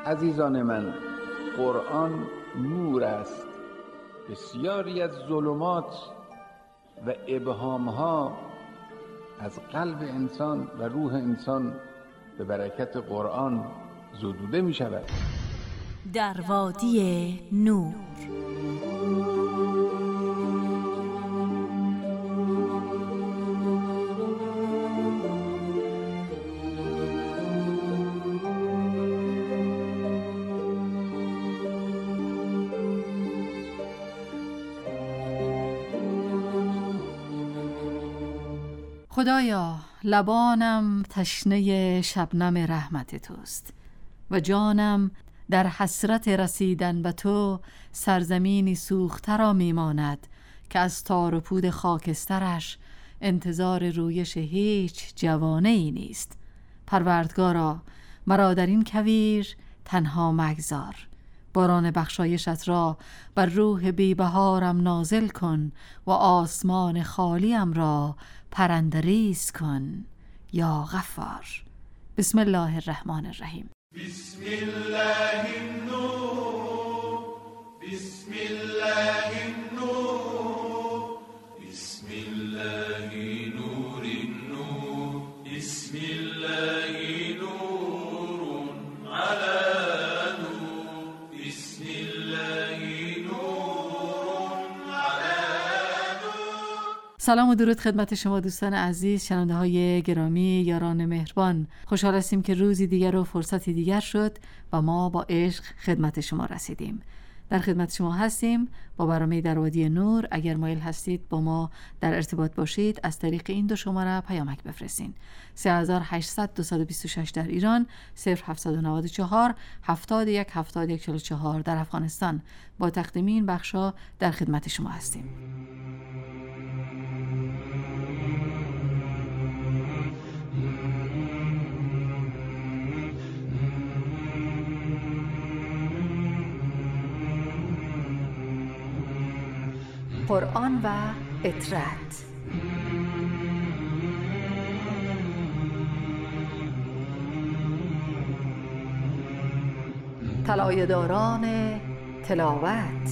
عزیزان من، قرآن نور است. بسیاری از ظلمات و ابهامها از قلب انسان و روح انسان به برکت قرآن زدوده می شود. در وادی نور. خدایا، لبانم تشنه شبنم رحمت توست و جانم در حسرت رسیدن به تو سرزمینی سوخته را میماند که از تار و پود خاکسترش انتظار رویش هیچ جوانه ای نیست. پروردگارا، مرا در این کویر تنها مگذار. باران بخشایشت را بر روح بیبهارم نازل کن و آسمان خالیم را پرندریز کن یا غفار. بسم الله الرحمن الرحیم. بسم الله النور، بسم الله النور، بسم الله نور النور، بسم الله نور على نور، بسم الله نور على نور. سلام و درود خدمت شما دوستان عزیز، شنونده های گرامی، یاران مهربان. خوشحال هستیم که روزی دیگر و فرصتی دیگر شد و ما با عشق خدمت شما رسیدیم. در خدمت شما هستیم با برنامه در وادی نور. اگر مایل هستید با ما در ارتباط باشید، از طریق این دو شماره پیامک بفرستین: 3800 226 در ایران، 0794 71 71 44 در افغانستان. با تقدیم این بخشا در خدمت شما هستیم. قرآن و اطرت. طلایه‌داران تلاوت.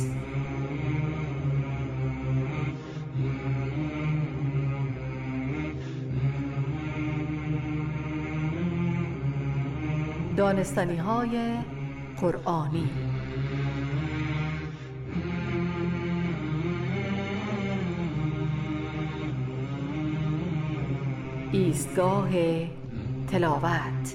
دانستنی‌های قرآنی. ایستگاه تلاوت.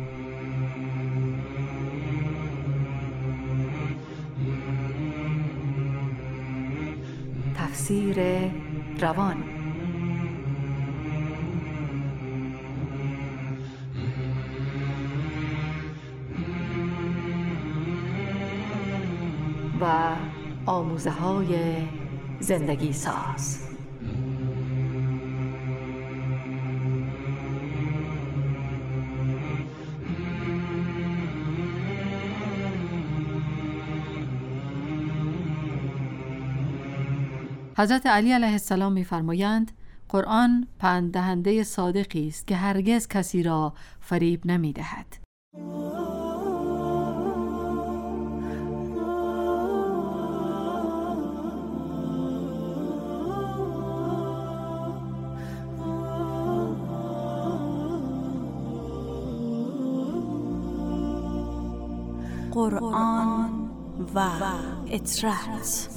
تفسیر روان. و آموزه‌های زندگی ساز. حضرت علی علیه السلام می‌فرمایند قرآن پند دهنده صادقی است که هرگز کسی را فریب نمی‌دهد. قرآن و اطرت.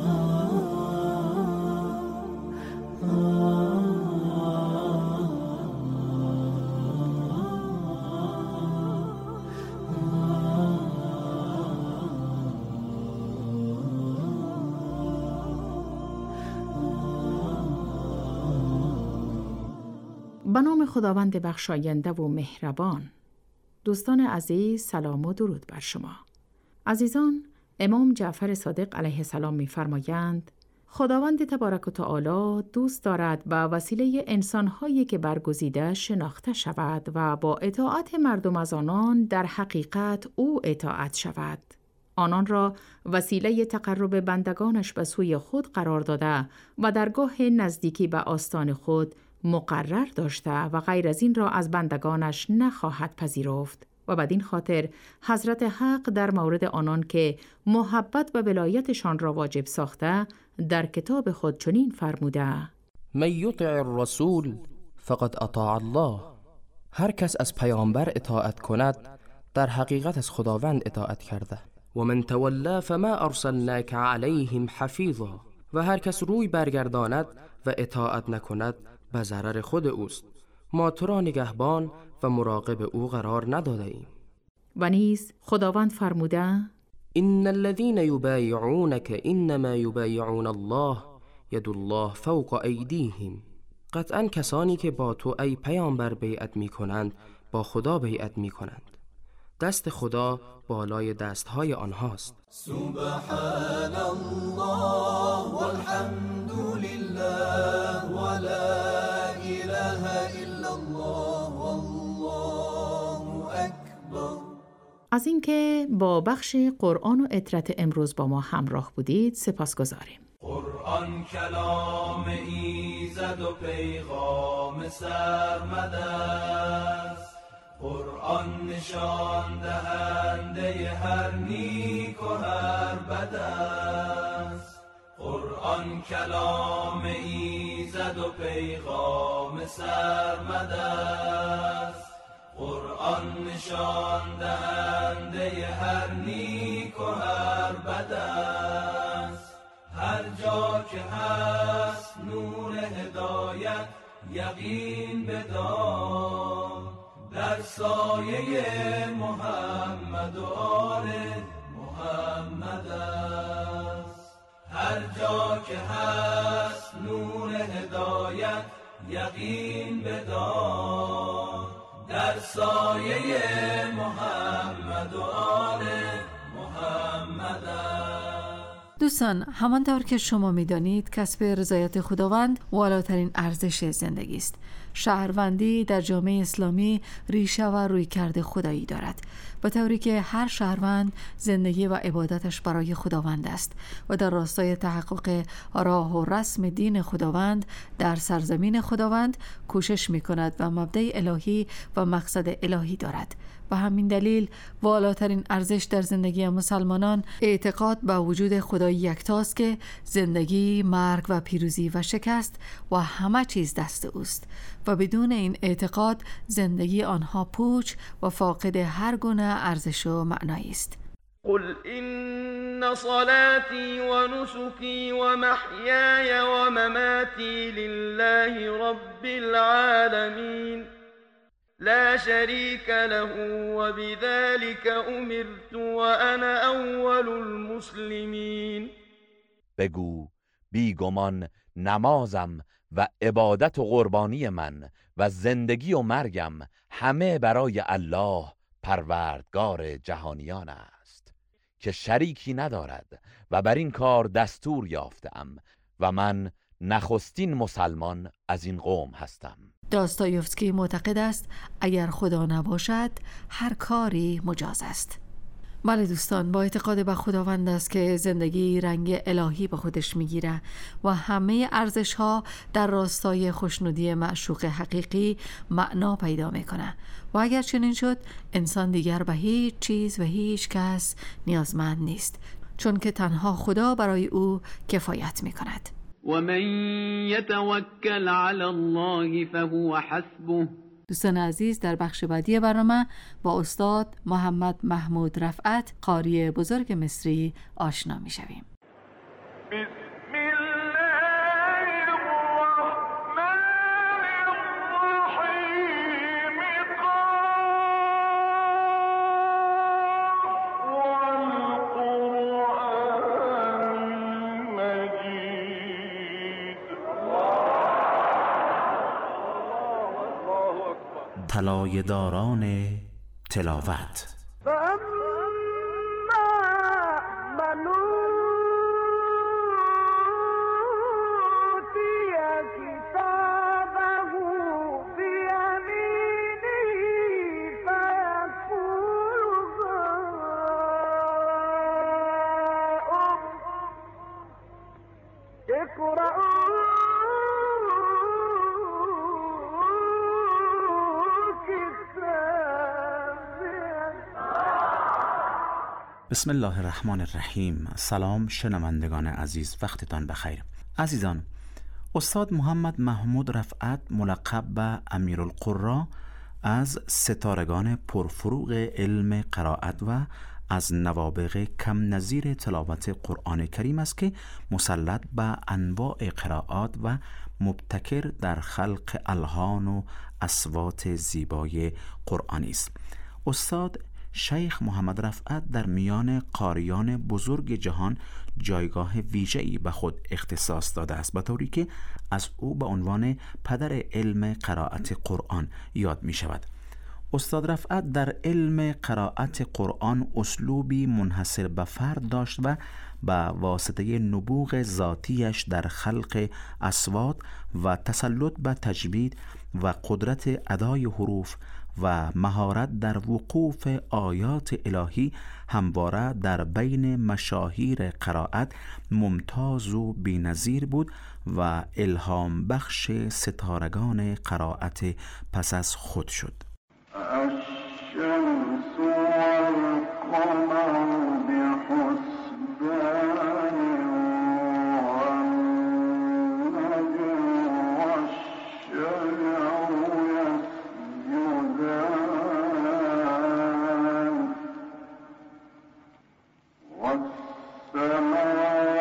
به نام خداوند بخشاینده و مهربان. دوستان عزیز، سلام و درود بر شما. عزیزان، امام جعفر صادق علیه السلام می‌فرمایند خداوند تبارک و تعالی دوست دارد به وسیله انسان‌هایی که برگزیده شناخته شود و با اطاعت مردم از آنان در حقیقت او اطاعت شود. آنان را وسیله تقرب بندگانش به سوی خود قرار داده و درگاه نزدیکی به آستان خود مقرر داشته و غیر از این را از بندگانش نخواهد پذیرفت. و بدین خاطر حضرت حق در مورد آنان که محبت و ولایتشان را واجب ساخته در کتاب خود چنین فرموده: من یطع الرسول فقد اطاع الله. هر کس از پیامبر اطاعت کند در حقیقت از خداوند اطاعت کرده. و من تولی فما ارسلناک علیهم حفیظا. و هر کس روی برگرداند و اطاعت نکند به ضرر خود اوست. ما تو را نگهبان و مراقب او قرار نداده ایم. و نیز خداوند فرموده: ان الذين يبايعونك انما يبايعون الله ید الله فوق ایدیهم. قطعا کسانی که با تو ای پیامبر بیعت می کنند با خدا بیعت می کنند. دست خدا بالای دستهای آنهاست. سبحان الله والحمد لله ولا اله الا الله والله اکبر. از اینکه با بخش قرآن و عطرت امروز با ما همراه بودید سپاسگزاریم. قرآن کلام ایزد و پیغام سرمد است. قرآن نشان دهنده هر نیک و هر بد است. قرآن کلام ایزد و پیغام سرمد است. قرآن نشان دهنده هر نیک و هر بد است. هر جا که هست نور هدایت یقین بدار. در سایه محمد و آل محمد است. هر جا که هست نور هدایت یقین بدار. در سایه محمد و آل محمد است. دوستان، همانطور که شما می‌دانید کسب رضایت خداوند والاترین ارزش زندگی است. شهروندی در جامعه اسلامی ریشه و رویکرد خدایی دارد، به طوری که هر شهروند زندگی و عبادتش برای خداوند است و در راستای تحقق راه و رسم دین خداوند در سرزمین خداوند کوشش می‌کند و مبدأ الهی و مقصد الهی دارد. و همین دلیل والاترین ارزش در زندگی مسلمانان اعتقاد به وجود خدای یکتاست که زندگی، مرگ و پیروزی و شکست و همه چیز دست اوست و بدون این اعتقاد زندگی آنها پوچ و فاقد هر گونه ارزش و معنایی است. قل إن صلاتي ونسكي ومحياي ومماتي لله رب العالمين لا شريك له وبذلك أمرت وأنا أول المسلمين. بگو بیگمان نمازم و عبادت و قربانی من و زندگی و مرگم همه برای الله پروردگار جهانیان است که شریکی ندارد و بر این کار دستور یافتم و من نخستین مسلمان از این قوم هستم. داستایوفسکی معتقد است اگر خدا نباشد هر کاری مجاز است. بله دوستان، با اعتقاد به خداوند است که زندگی رنگ الهی به خودش میگیره و همه ارزش ها در راستای خوشنودی معشوق حقیقی معنا پیدا میکنه و اگر چنین شد انسان دیگر به هیچ چیز و هیچ کس نیازمند نیست، چون که تنها خدا برای او کفایت میکند. ومن يتوكل على الله فهو حسبه. دوستان عزیز، در بخش بعدی برنامه با استاد محمد محمود رفعت قاری بزرگ مصری آشنا می شویم. طلایه داران تلاوت. بسم الله الرحمن الرحیم. سلام شنوندگان عزیز، وقتتان بخیر. عزیزان، استاد محمد محمود رفعت ملقب به امیرالقراء از ستارگان پرفروغ علم قرائت و از نوابغ کم نظیر تلاوت قرآن کریم است که مسلط به انواع قرائات و مبتکر در خلق الحان و اصوات زیبای قرآنی است. استاد شیخ محمد رفعت در میان قاریان بزرگ جهان جایگاه ویژه‌ای به خود اختصاص داده است، به طوری که از او به عنوان پدر علم قرائت قرآن یاد می شود. استاد رفعت در علم قرائت قرآن اسلوبی منحصر به فرد داشت و به واسطه نبوغ ذاتیش در خلق اصوات و تسلط به تجوید و قدرت ادای حروف و مهارت در وقوف آیات الهی همواره در بین مشاهیر قرائت ممتاز و بی‌نظیر بود و الهام بخش ستارگان قرائت پس از خود شد. الشمس والقمر بحسبان والنجم والشجر يسجدان والسماء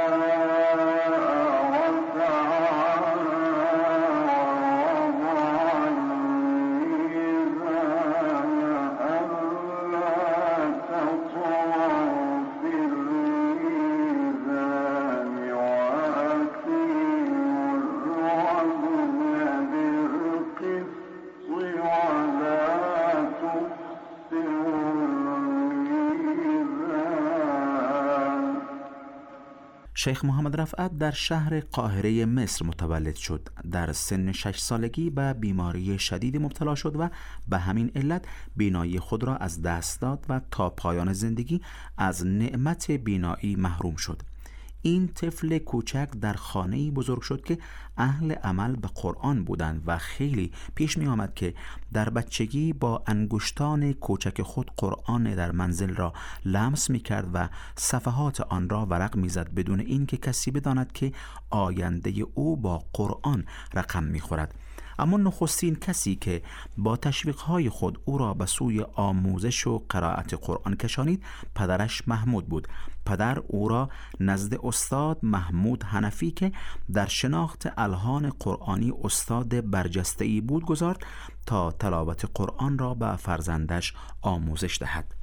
شیخ محمد رفعت در شهر قاهره مصر متولد شد. در سن 6 سالگی به بیماری شدید مبتلا شد و به همین علت بینایی خود را از دست داد و تا پایان زندگی از نعمت بینایی محروم شد. این طفل کوچک در خانه‌ای بزرگ شد که اهل عمل به قرآن بودند و خیلی پیش می آمد که در بچگی با انگشتان کوچک خود قرآن در منزل را لمس می کرد و صفحات آن را ورق می زد بدون اینکه کسی بداند که آینده او با قرآن رقم می خورد. اما نخستین کسی که با تشویق‌های خود او را به سوی آموزش و قرائت قرآن کشانید پدرش محمود بود. پدر او را نزد استاد محمود حنفی که در شناخت الحان قرآنی استاد برجسته‌ای بود گذارد تا تلاوت قرآن را به فرزندش آموزش دهد.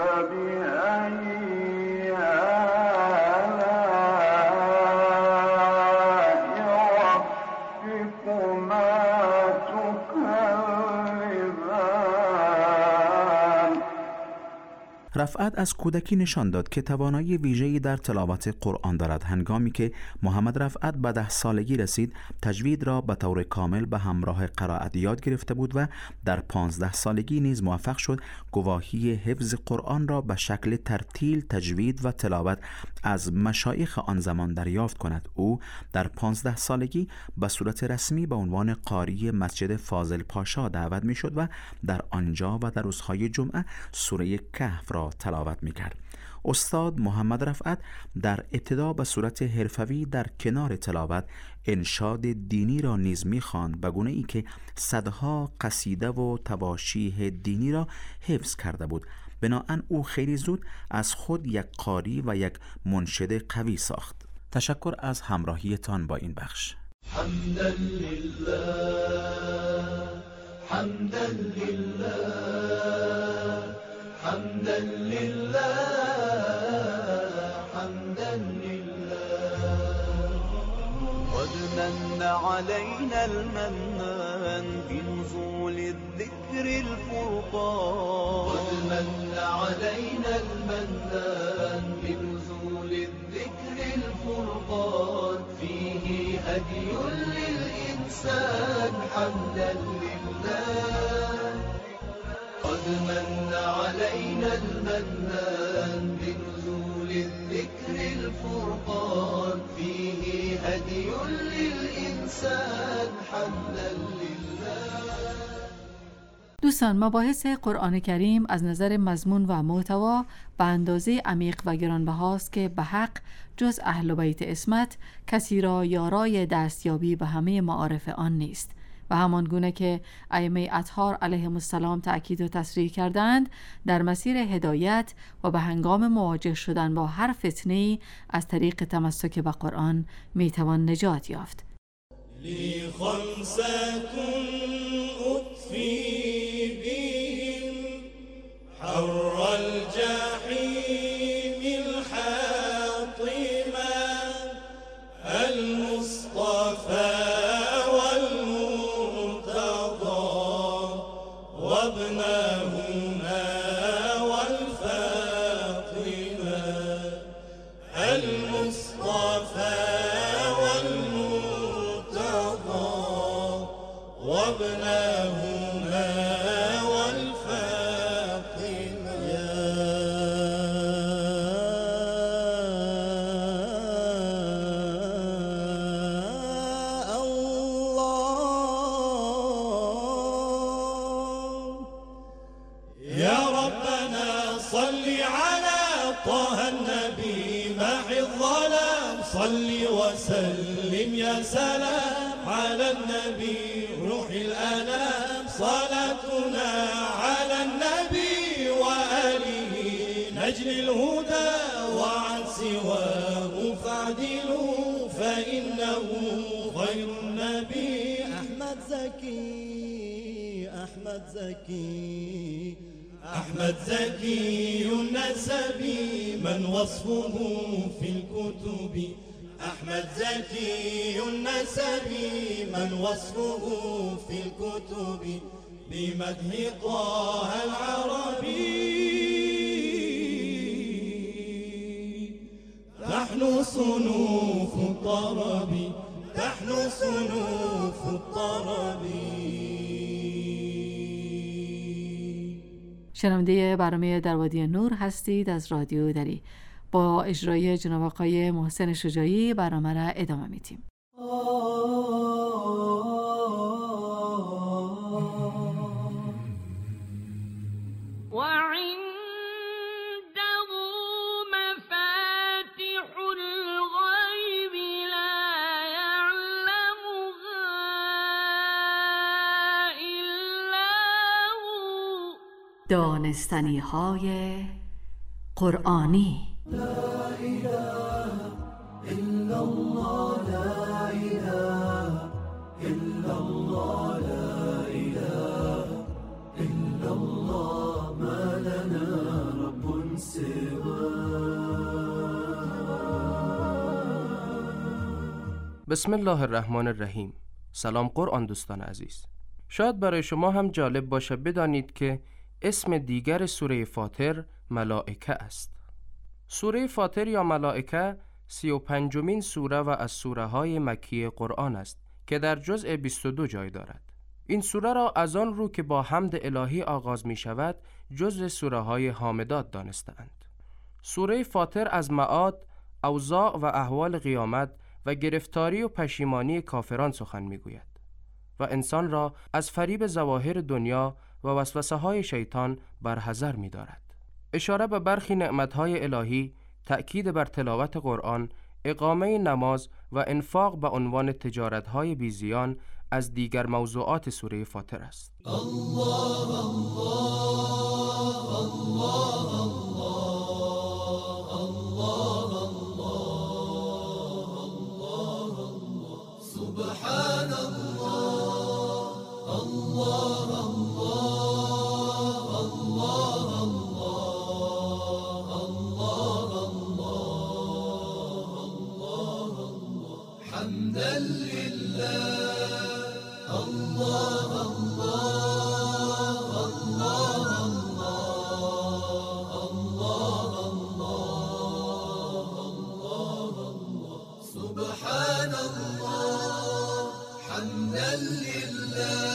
رفعت از کودکی نشان داد که توانایی ویژه‌ای در تلاوت قرآن دارد. هنگامی که محمد رفعت به 10 سالگی رسید، تجوید را به طور کامل به همراه قرائت یاد گرفته بود و در 15 سالگی نیز موفق شد گواهی حفظ قرآن را به شکل ترتیل، تجوید و تلاوت از مشایخ آن زمان دریافت کند. او در 15 سالگی به صورت رسمی به عنوان قاری مسجد فاضل پاشا دعوت می شد و در آنجا و در روزهای جمعه سوره کهف را تلاوت می کرد. استاد محمد رفعت در ابتدا به صورت حرفوی در کنار تلاوت انشاد دینی را نیز می خواند، به گونه ای که صدها قصیده و تواشیح دینی را حفظ کرده بود. بناهن او خیلی زود از خود یک قاری و یک منشد قوی ساخت. تشکر از همراهیتان با این بخش. حمدا لله حمدا لله حمدا لله حمدا لله قد من علينا المنان بنزول الذكر الفرقان قد من علينا المنان بنزول الذكر الفرقان فيه هدي للإنسان حمدا لله قد من علينا المنان بنزول الذكر الفرقان فيه هدي للإنسان حمدا لله. دوستان، مباحث قرآن کریم از نظر مضمون و محتوا به اندازه عمیق و گرانبهاست که به حق جز اهل بیت عصمت کسی را یارای دستیابی به همه معارف آن نیست و همان گونه که ائمه اطهار علیهم السلام تأکید و تصریح کردند، در مسیر هدایت و به هنگام مواجه شدن با هر فتنه‌ای از طریق تمسک به قرآن میتوان نجات یافت. حر الجحيم الحاطمة المصطفى والمرتضى وابنهما والفاطمة المصطفى والمرتضى وابنهما وسلم يا سلام على النبي روح الأنام صلاتنا على النبي وآله نجل الهدى وعن سواه فاعدلوا فإنه خير النبي أحمد زكي أحمد زكي أحمد زكي النسب من وصفه في الكتب أحمد زكي النسب من وصفه في الكتب بمدح طه العربي تحنو صنوف الطرب تحنو صنوف الطرب. شنونده برنامه در وادی نور هستید از رادیو دری. با اجرای جناب آقای محسن شجاعی برنامه را ادامه میدیم. دانستنی های قرآنی. لا إله إلا الله لا إله إلا الله لا إله إلا الله ما لنا رب سواه. بسم الله الرحمن الرحیم. سلام قرآن دوستان عزیز. شاید برای شما هم جالب باشه بدانید که اسم دیگر سوره فاطر ملائکه است. سوره فاطر یا ملائکه 35مین سوره و از سوره های مکی قرآن است که در جزء 22 جای دارد. این سوره را از آن رو که با حمد الهی آغاز می شود جزء سوره های حامدات دانستند. سوره فاطر از معاد، اوضاع و احوال قیامت و گرفتاری و پشیمانی کافران سخن می گوید و انسان را از فریب ظواهر دنیا و وسوسه های شیطان برحذر می دارد. اشاره به برخی نعمتهای الهی، تأکید بر تلاوت قرآن، اقامه نماز و انفاق به عنوان تجارتهای بیزیان از دیگر موضوعات سوره فاطر است. الله الله الله الله الله الله سبحان الله الله حمدا لله الله الله الله الله الله سبحان الله حمدا لله.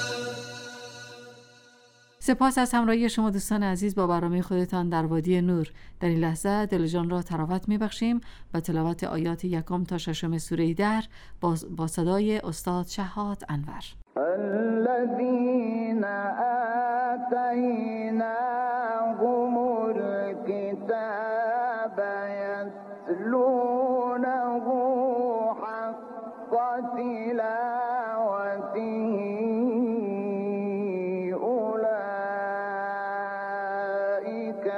سپاس از همراهی شما دوستان عزیز با برنامه خودتان در وادی نور. در این لحظه دل جان را تراوت میبخشیم و تلاوت آیات 1 تا 6 سوره در با صدای استاد شهاد انور. الذين آتيناهم الكتاب يتلونه حق تلاوته أولئك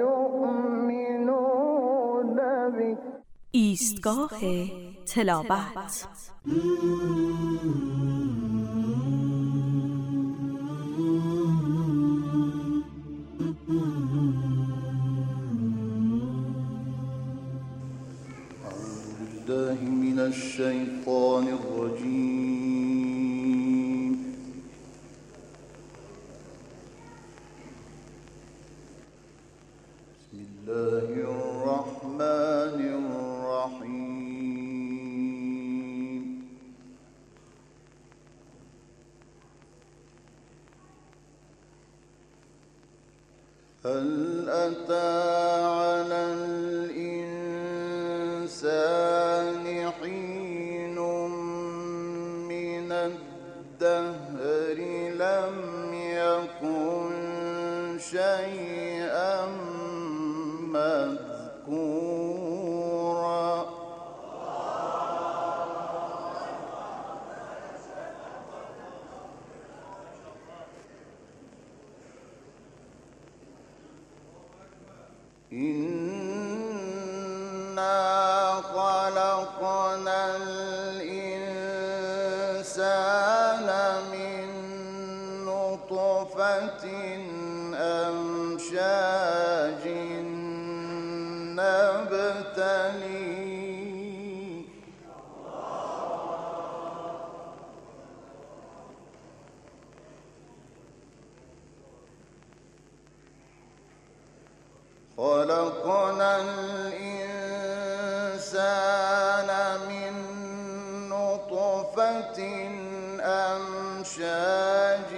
يؤمنون به. ایستگاه تلاوت. من الشيطان الرجيم. بسم الله الرحمن الرحيم. هل أتى على الإنسان حين من الدهر لم يكن شيئا مذكورا. إنا خلقنا الإنسان من نطفة أمشاج نبتليه. خلقنا الإنسان من نطفة أمشاج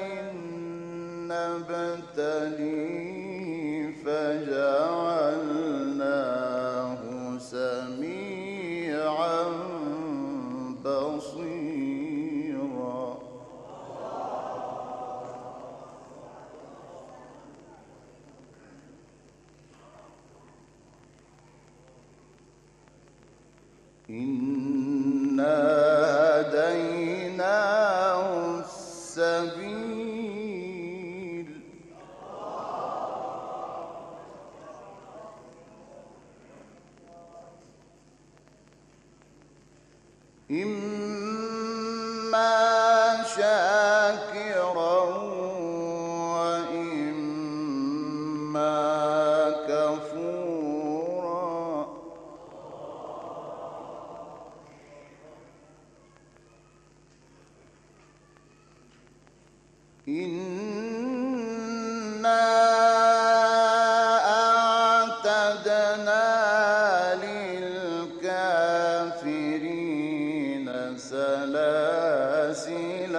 نبتليه فجعلناه سميعا بصيرا. إنا هديناه السبيل. إما شاكرا وإما كفورا. إنا أعتدنا للكافرين سلاسل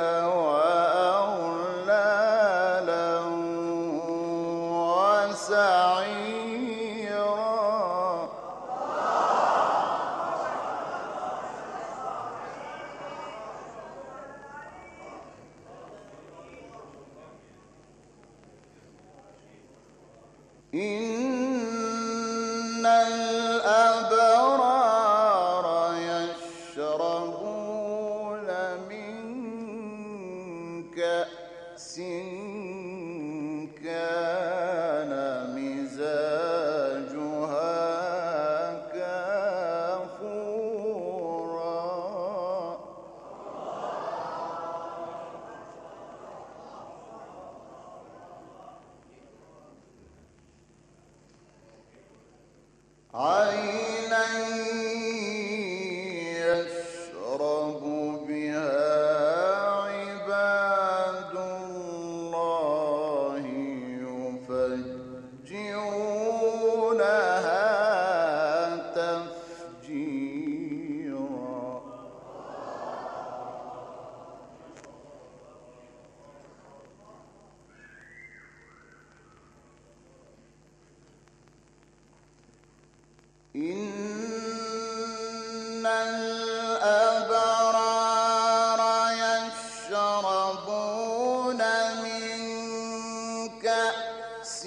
وأغلالا وسعيرا. إن الأبرار يشربون من كأس كان مزاجها كافورا. عينا يشرب بها عباد الله يفجرونها تفجيرا. إن الأبرار يشربون من كأس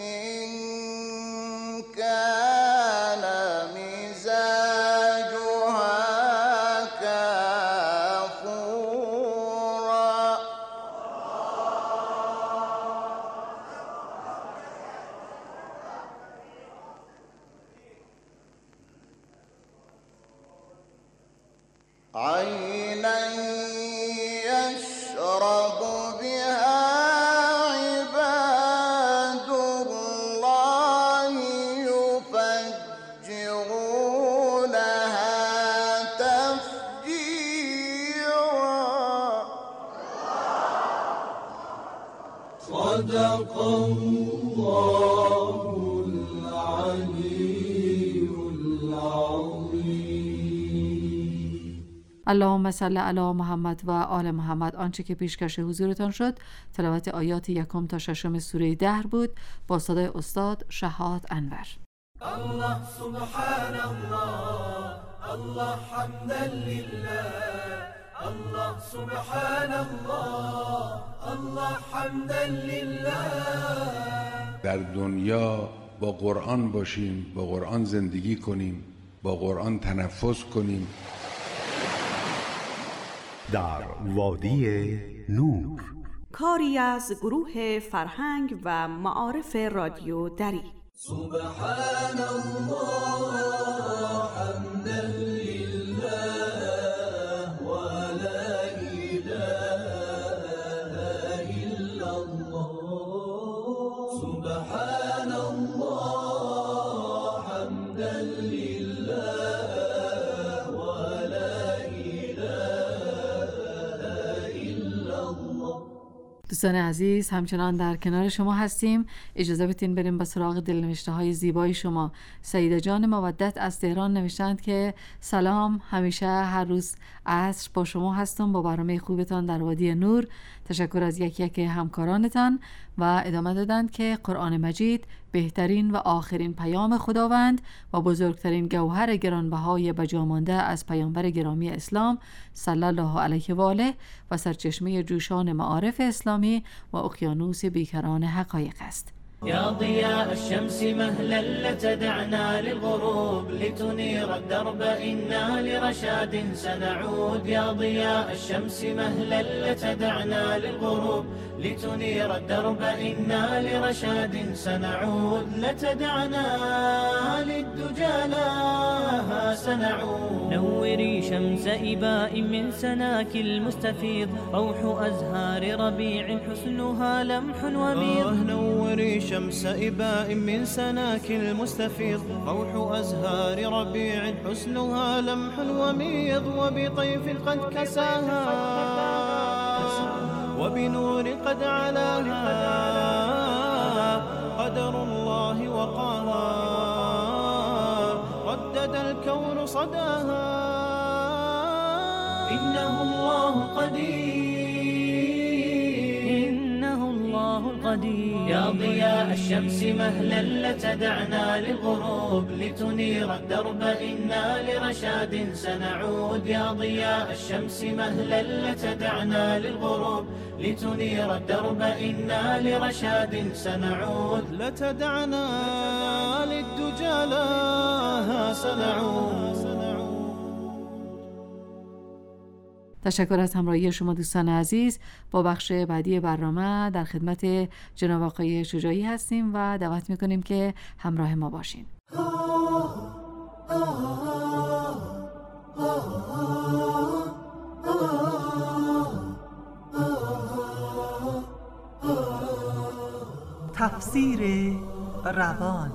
كان مزاجها كافورا عينا يشرب بها عباد الله يفجرونها تفجيرا صدق الله العلي العظيم. اللهم صل علی محمد و آل محمد. آنچه که پیشکش حضورتان شد تلاوت آیات 1 تا 6 سوره دهر بود با صدای استاد شهاد انور. الله سبحان الله، الله حمدا لله، الله سبحان الله، الله حمدا لله. در دنیا با قرآن باشیم، با قرآن زندگی کنیم، با قرآن تنفس کنیم. در وادی نور، کاری از گروه فرهنگ و معارف رادیو دری. سبحان الله حمدا لله و لا اله الا الله. سبحان الله حمدا لله و لا اله الا الله. دوستان عزیز، همچنان در کنار شما هستیم. اجازه بدین بریم به سراغ دلنوشته های زیبای شما. سعیده جان مودت از تهران نوشتند که سلام، همیشه هر روز عصر با شما هستم با برنامه خوبتان در وادی نور. تشکر از یک همکارانتان. و ادامه دادند که قرآن مجید بهترین و آخرین پیام خداوند و بزرگترین گوهر گرانبهای بجامانده از پیامبر گرامی اسلام صلی الله علیه و آله و سرچشمه جوشان معارف اسلامی و اقیانوس بیکران حقایق است. يا ضياء الشمس مهلا لتدعنا للغروب لتنير الدرب إنا لرشاد سنعود. يا ضياء الشمس مهلا لتدعنا للغروب لتنير الدرب إنا لرشاد سنعود. لتدعنا للدجى لها سنعود. نوري شمس إباء من سناك المستفيض روح أزهار ربيع حسنها لمح وميض. نوري شمس إباء من سناك المستفيض روح أزهار ربيع حسنها لمح وميض. وبطيف قد كساها وبنور قد علاها قدر الله وقاها ردد الكون صداها. إنه الله قدير، إنه الله القدير. يا ضياء الشمس مهلا لتدعنا للغروب لتنير الدرب إنا لرشاد سنعود. يا ضياء الشمس مهلا لتدعنا للغروب لتنير الدرب إنا لرشاد سنعود. لتدعنا للدجى لها سنعود. تشکر از همراهی شما دوستان عزیز. با بخش بعدی برنامه در خدمت جناب آقای شجاعی هستیم و دعوت میکنیم که همراه ما باشین. تفسیر روان.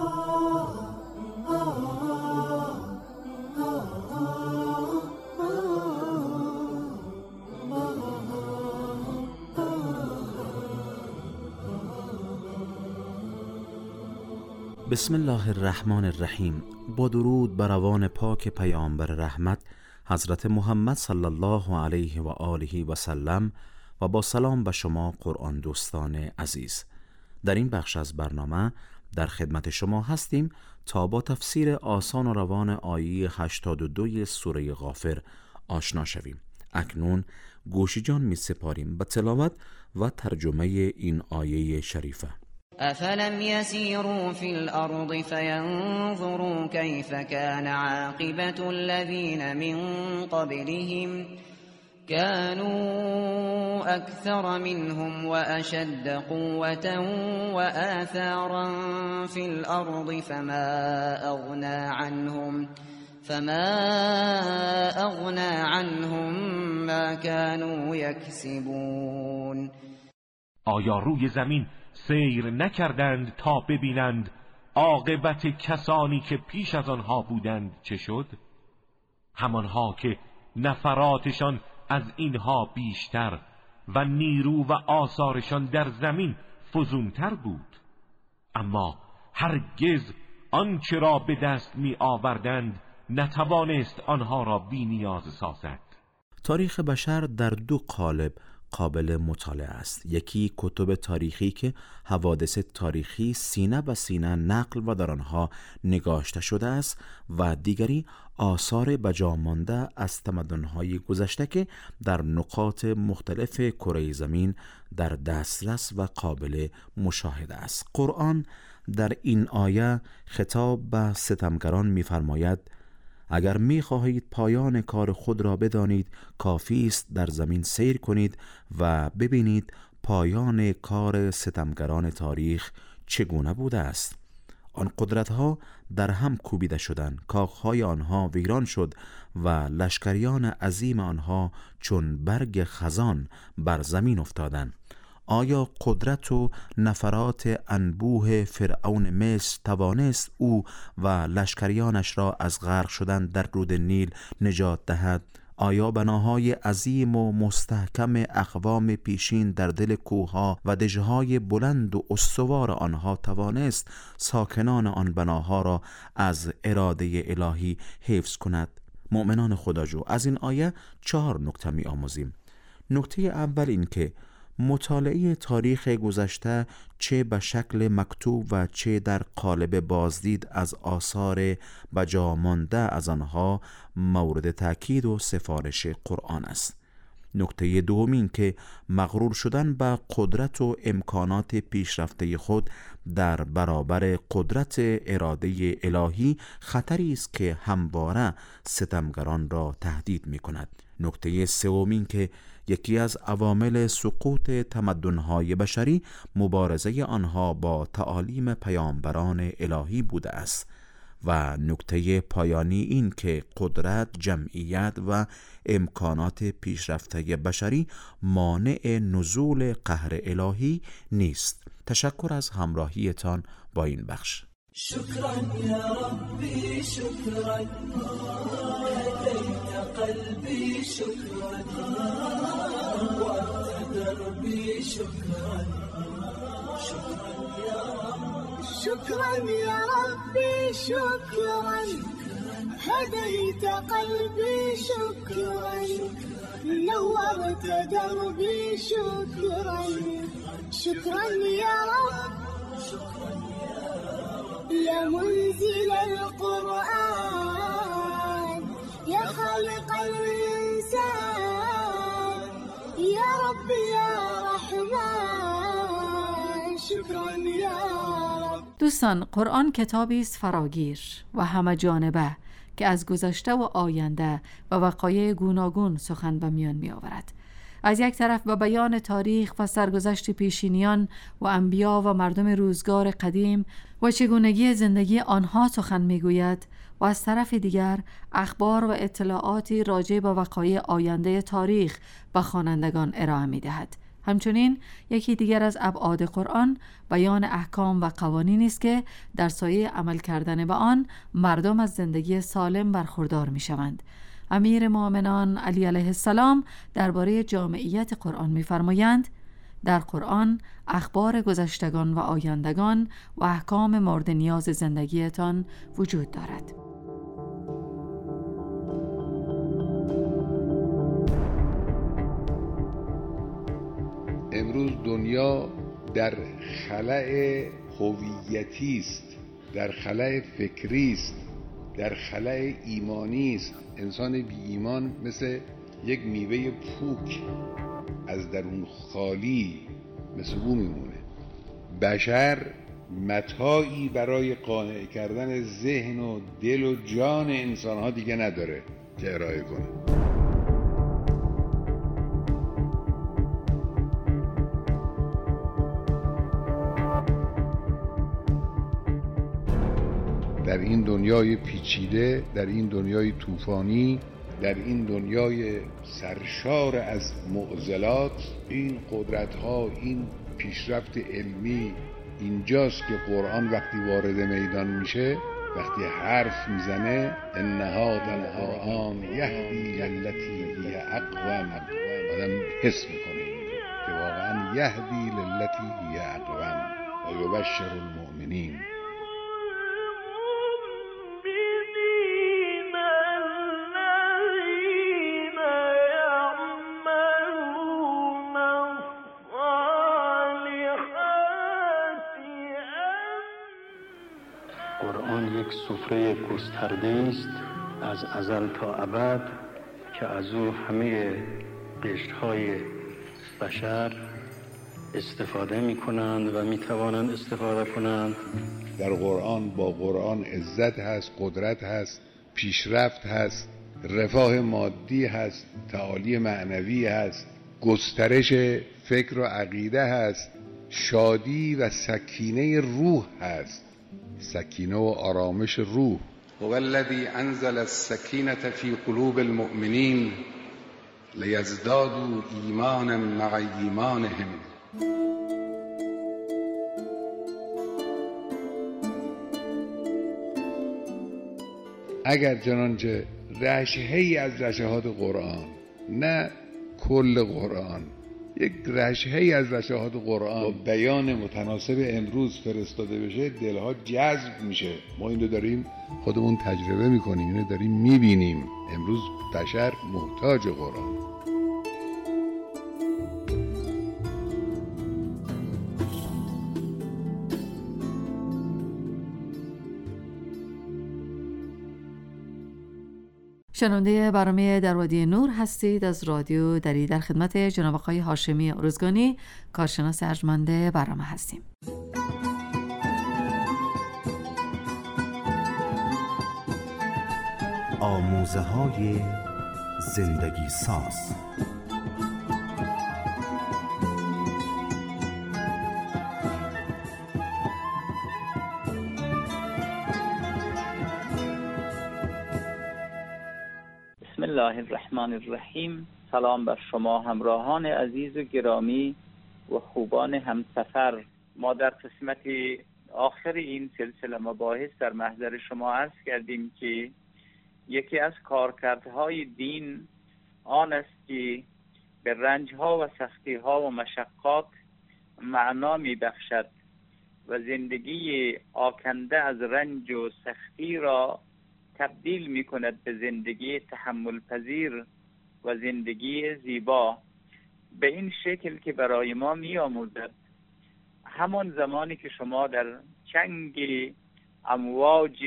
بسم الله الرحمن الرحیم. با درود بر روان پاک پیامبر رحمت حضرت محمد صلی الله علیه و آله و سلم و با سلام به شما قرآن دوستان عزیز. در این بخش از برنامه در خدمت شما هستیم تا با تفسیر آسان و روان آیه 82 سوره غافر آشنا شویم. اکنون گوش جان می سپاریم به تلاوت و ترجمه این آیه شریفه. أفلم يسيروا في الأرض فينظروا كيف كان عاقبة الذين من قبلهم كانوا أكثر منهم وأشد قوة وآثارا في الأرض فما أغنى عنهم ما كانوا يكسبون. آیا روی زمین سیر نکردند تا ببینند عاقبت کسانی که پیش از آنها بودند چه شد؟ همانها که نفراتشان از اینها بیشتر و نیرو و آثارشان در زمین فزونتر بود، اما هرگز آنچه را به دست می آوردند نتوانست آنها را بی نیاز سازد. تاریخ بشر در دو قالب قابل مطالعه است. یکی کتب تاریخی که حوادث تاریخی سینه به سینه نقل و در آنها نگاشته شده است و دیگری آثار بجا مانده از تمدن‌های گذشته که در نقاط مختلف کره زمین در دسترس و قابل مشاهده است. قرآن در این آیه خطاب به ستمگران می‌فرماید اگر می‌خواهید پایان کار خود را بدانید کافی است در زمین سیر کنید و ببینید پایان کار ستمگران تاریخ چگونه بوده است. آن قدرت‌ها در هم کوبیده شدند، کاخهای آنها ویران شد و لشکریان عظیم آنها چون برگ خزان بر زمین افتادند. آیا قدرت و نفرات انبوه فرعون مصر توانست او و لشکریانش را از غرق شدن در رود نیل نجات دهد؟ آیا بناهای عظیم و مستحکم اقوام پیشین در دل کوهها و دژهای بلند و استوار آنها توانست ساکنان آن بناها را از اراده الهی حفظ کند؟ مؤمنان خداجو، از این آیه 4 نکته می آموزیم. نکته اول این که مطالعه تاریخ گذشته چه به شکل مکتوب و چه در قالب بازدید از آثار بجا مانده از آنها مورد تأکید و سفارش قرآن است. نکته دوم این که مغرور شدن به قدرت و امکانات پیشرفته خود در برابر قدرت اراده الهی خطری است که همواره ستمگران را تهدید می کند. نکته سوم این که یکی از عوامل سقوط تمدن‌های بشری مبارزه آنها با تعالیم پیامبران الهی بوده است و نکته پایانی این که قدرت، جمعیت و امکانات پیشرفته بشری مانع نزول قهر الهی نیست. تشکر از همراهیتان با این بخش. شكرا يا ربي شكرا هديت قلبي شكرا وأنت دربي شكرا شكرا يا رب شكرا يا ربي شكرا هديت قلبي شكرا نورت دربي شكرا شكرا يا رب يا منزل القرآن يا خالق الإنسان يا رب يا رحمن شكرا يا رب. دوستان، قرآن کتابی است فراگیر و همه جانبه که از گذشته و آینده و وقایع گوناگون سخن به میان می آورد. از یک طرف به بیان تاریخ و سرگذشت پیشینیان و انبیا و مردم روزگار قدیم و چگونگی زندگی آنها سخن میگوید و از طرف دیگر اخبار و اطلاعاتی راجع به وقایع آینده تاریخ به خوانندگان ارائه میدهد. همچنین یکی دیگر از ابعاد قرآن بیان احکام و قوانینی است که در سایه عمل کردن به آن مردم از زندگی سالم برخوردار میشوند. امیر مومنان علی علیه السلام درباره جامعیت قرآن می‌فرمایند: در قرآن اخبار گذشتگان و آیندگان و احکام مورد نیاز زندگیتان وجود دارد. امروز دنیا در خلأ هویتی است، در خلأ فکری است، در خلأ ایمانی است. انسان بی ایمان مثل یک میوه پوک از درون خالی مثل او میمونه. بشر متاعی برای قانع کردن ذهن و دل و جان انسانها دیگه نداره که ارائه کنه. در این دنیای پیچیده، در این دنیای طوفانی، در این دنیای سرشار از معضلات، این قدرت‌ها، این پیشرفت علمی اینجاست که قرآن وقتی وارد میدان میشه، وقتی حرف میزنه ان هذا القرآن یهدی للتی هی اقوم، آدم حس میکنه که واقعا یهدی للتی هی اقوم و یبشر المؤمنین. قرآن یک سفره گسترده است از ازل تا ابد که از او همه قشرهای بشر استفاده می کنند و می توانند استفاده کنند. در قرآن با قرآن عزت هست، قدرت هست، پیشرفت هست، رفاه مادی هست، تعالی معنوی هست، گسترش فکر و عقیده هست، شادی و سکینه روح هست، سکینه و آرامش روح. هو الذی انزل السکینة فی قلوب المؤمنین لیزدادوا ایمانا مع ایمانهم. اگر چنانچه رشحه‌ای از رشحات قرآن، نه کل قرآن، یک رشحه‌ای از رشحات قرآن با بیان متناسب امروز فرستاده بشه، دلها جذب میشه. ما اینو داریم خودمون تجربه میکنیم، اینو داریم میبینیم. امروز بشر محتاج قرآن. شنونده برنامه در وادی نور هستید از رادیو دری. در خدمت جناب آقای هاشمی ارزگانی، کارشناس ارجمند برنامه هستیم. آموزه‌های زندگی ساز. بسم الله الرحمن الرحیم. سلام بر شما همراهان عزیز و گرامی و خوبان همسفر. ما در قسمت آخر این سلسله مباحث در محضر شما عرض کردیم که یکی از کارکردهای دین آن است که به رنجها و سختیها و مشقات معنا می بخشد و زندگی آکنده از رنج و سختی را تبدیل می کند به زندگی تحمل پذیر و زندگی زیبا، به این شکل که برای ما می آموزد همان زمانی که شما در چنگ امواج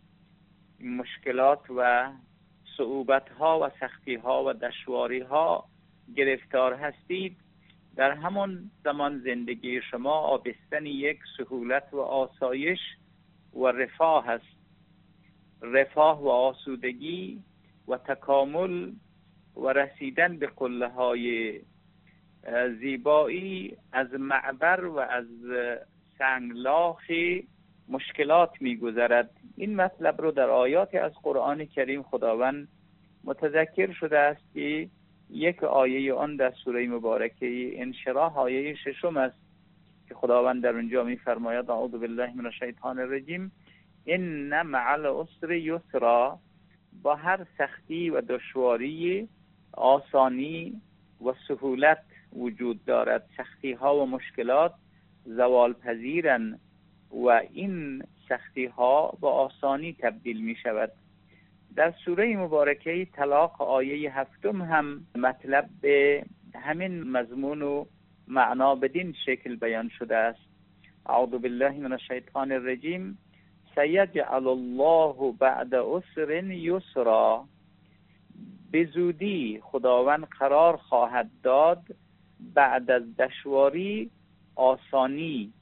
مشکلات و صعوبت‌ها و سختی‌ها و دشواری‌ها گرفتار هستید، در همان زمان زندگی شما آبستن یک سهولت و آسایش و رفاه است. رفاه و آسودگی و تکامل و رسیدن به قله‌های زیبایی از معبر و از سنگلاخ مشکلات می‌گذرد. این مطلب رو در آیات از قرآن کریم خداوند متذکر شده است که یک آیه آن در سوره مبارکه انشراح آیه 6 است که خداوند در اونجا می‌فرماید اعوذ بالله من الشیطان الرجیم ان مع العسر یسرا، با هر سختی و دشواری آسانی و سهولت وجود دارد. سختی ها و مشکلات زوال پذیرند و این سختی ها به آسانی تبدیل می شود. در سوره مبارکه طلاق آیه 7 هم مطلب به همین مضمون و معنا بدین شکل بیان شده است. اعوذ بالله من الشیطان الرجیم سیجعل الله بعد عسر یسرا، به زودی خداوند قرار خواهد داد بعد از دشواری آسانی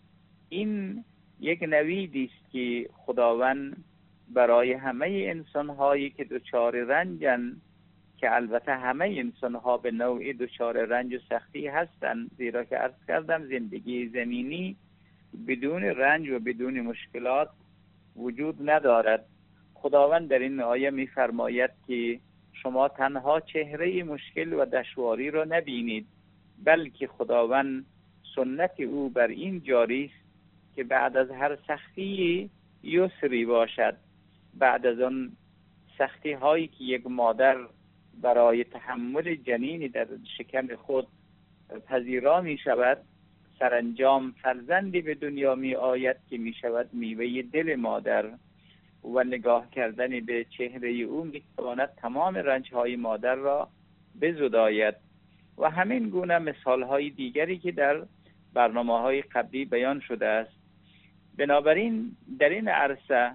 این یک نویدی است که خداوند برای همه انسان‌هایی که دچار رنجن، که البته همه انسان‌ها به نوعی دچار رنج و سختی هستند، زیرا که عرض کردم زندگی زمینی بدون رنج و بدون مشکلات وجود ندارد. خداوند در این آیه می‌فرماید که شما تنها چهره مشکل و دشواری را نبینید، بلکه خداوند سنت او بر این جاری است که بعد از هر سختی یسری باشد. بعد از آن سختی هایی که یک مادر برای تحمل جنینی در شکم خود پذیرا می شود، سرانجام فرزندی به دنیا می آید که می شود میوه دل مادر، و نگاه کردن به چهره او می تواند تمام رنج های مادر را بزداید. و همین گونه مثال های دیگری که در برنامه های قبلی بیان شده است. بنابراین در این عرصه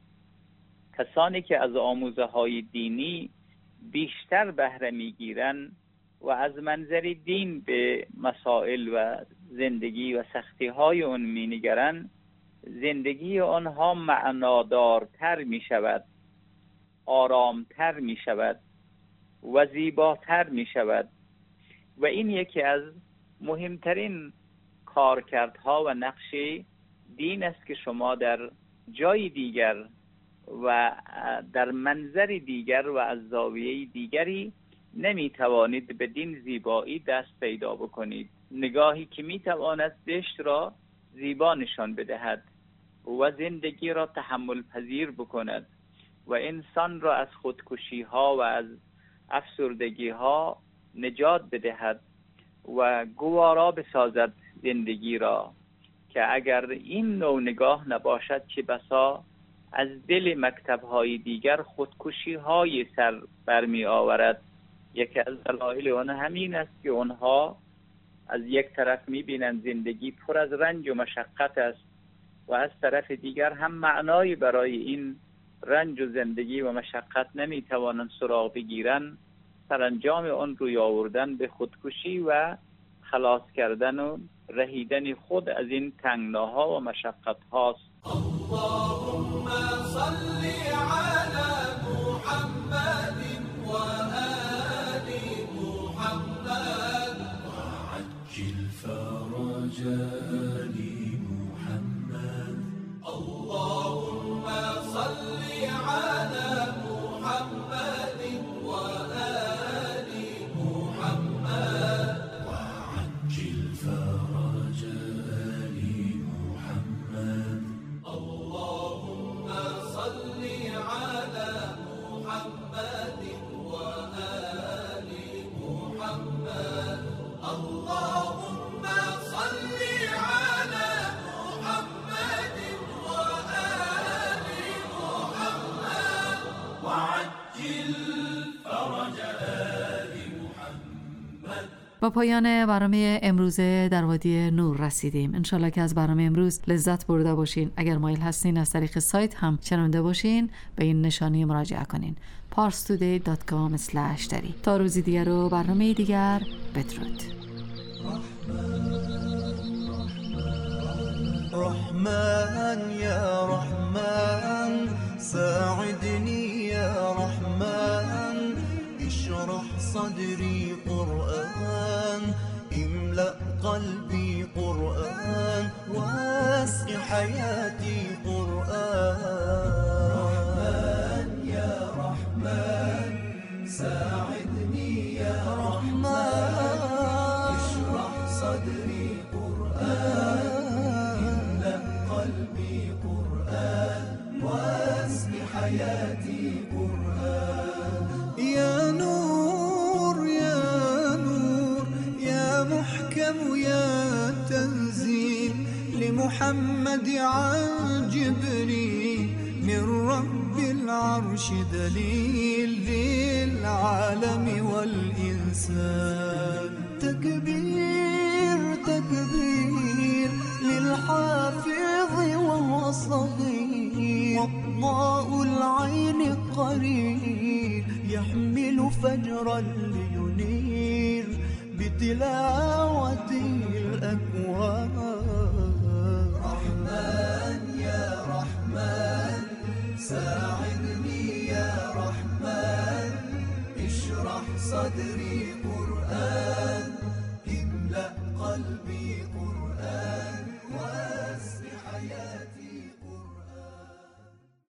کسانی که از آموزه های دینی بیشتر بهره میگیرند و از منظر دین به مسائل و زندگی و سختی های اون مینگرند، زندگی آنها معنادارتر می شود، آرامتر می شود و زیباتر می شود. و این یکی از مهمترین کارکردها و نقش دین است که شما در جای دیگر و در منظر دیگر و از زاویه دیگری نمی توانید به دین زیبایی دست پیدا بکنید. نگاهی که می تواند دشت را زیبا نشان بدهد و زندگی را تحمل پذیر بکند و انسان را از خودکشی ها و از افسردگی ها نجات بدهد و گوارا بسازد زندگی را، که اگر این نوع نگاه نباشد چه بسا از دل مکتب‌های دیگر خودکشی‌های سر برمی آورد. یکی از دلایل آن همین است که آنها از یک طرف می‌بینند زندگی پر از رنج و مشقت است و از طرف دیگر هم معنایی برای این رنج و زندگی و مشقت نمی‌توانند سراغ بگیرند. سرانجام آن روی آوردن به خودکشی و خلاص کردن و رهیدن خود از این تنگناها و مشقت هاست. اللهم صل على محمد و آل محمد وعجل فرج آل محمد. اللهم صل على محمد و آل محمد وعجل فرج آل محمد. اللهم صل على محمد وآل محمد. اللهم صل على محمد وآل محمد وعجل فرج آل محمد. با پایان برنامه امروزه در وادی نور رسیدیم. انشالله که از برنامه امروز لذت برده باشین. اگر مایل هستین از طریق سایت هم شنونده باشین به این نشانی مراجعه کنین: parstoday.com/dari. تا روزی دیگر و برنامه دیگر، بدرود. رحمن يا رحمن ساعدني يا رحمن اشرح صدري قرآن املأ قلبي قرآن واسق حياتي قرآن. رحمن يا رحمن ساعدني يا رحمن اشرح صدري قرآن املأ قلبي قرآن واسق حياتي قرآن. يا نور يا نور يا محكم يا تنزيل لمحمد عن جبريل من رب العرش دليل للعالم والإنسان. تكبير تكبير للحافظ وهو صغير وضاء العين قرير يحمل فجرا لينير بتلاوته الأكوان. ساعدني يا رحمن اشرح صدري قرآن املأ قلبي قرآن